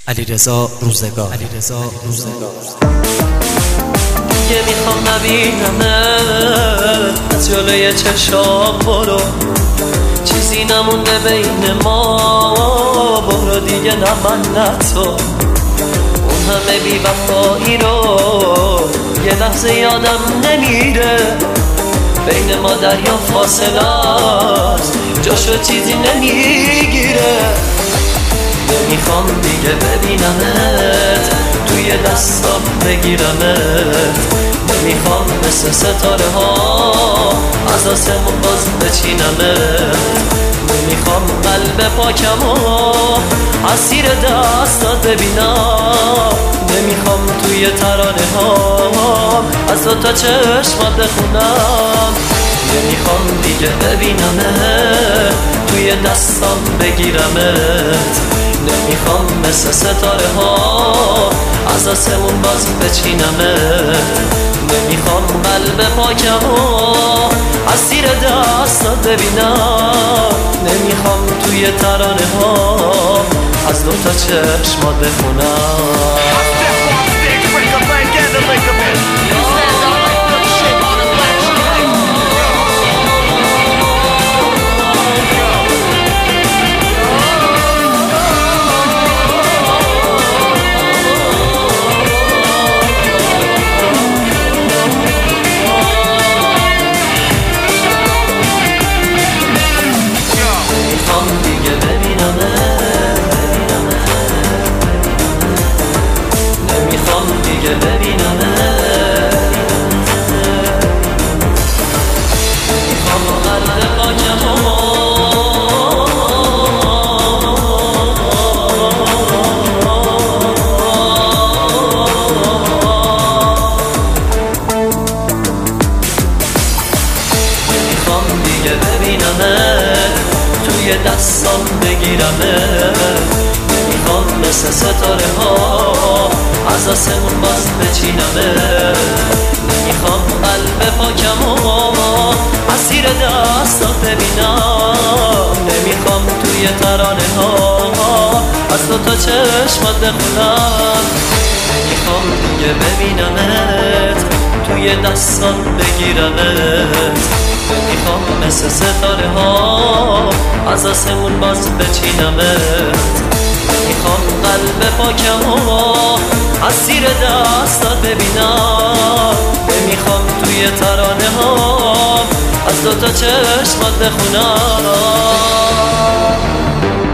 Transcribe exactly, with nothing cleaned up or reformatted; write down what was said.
علیرضا روزگار. علیرضا روزگار. دیگه میخوام نبینمت از جلوی چشام، برو چیزی نمونده بین ما، برو دیگه نه من نه تو. اون همه بی وفایی رو یه لحظه یادم نمیره، بین ما دریا فاصله است، جاشو چیزی نمیگیره. نمیخوام دیگه ببینمت توی دستام بگیرمت، نمیخوام مثل ستاره ها از آسمون باز بچینمت، نمیخوام قلب پاکمو اسیر دستات ببینم، نمیخوام توی ترانه ها از دو تا چشمات بخونم، نمیخوام دیگه ببینمت توی دستام بگیرمت، نمیخوام مثل ستاره ها از آسمون باز بچینمت، نمیخوام قلب پاکمو اسیر دستات ببینم، نمیخوام توی ترانه ها از دو تا چشمات بخونم. توی دستام بگیرمت، نمیخوام مثل ستاره ها از آسمون باز بچینمت، نمیخوام قلب پاکمو اسیر دستات ببینم، نمیخوام توی ترانه ها از دو تا چشمات بخونم، نمیخوام دیگه ببینمت توی دستام بگیرمت، نمیخوام مثل ستاره ها از آسمون باز بچینمت، نمیخوام قلب پاکمو اسیر دستات ببینم، نمیخوام توی ترانه ها از دو تا چشمات بخونم.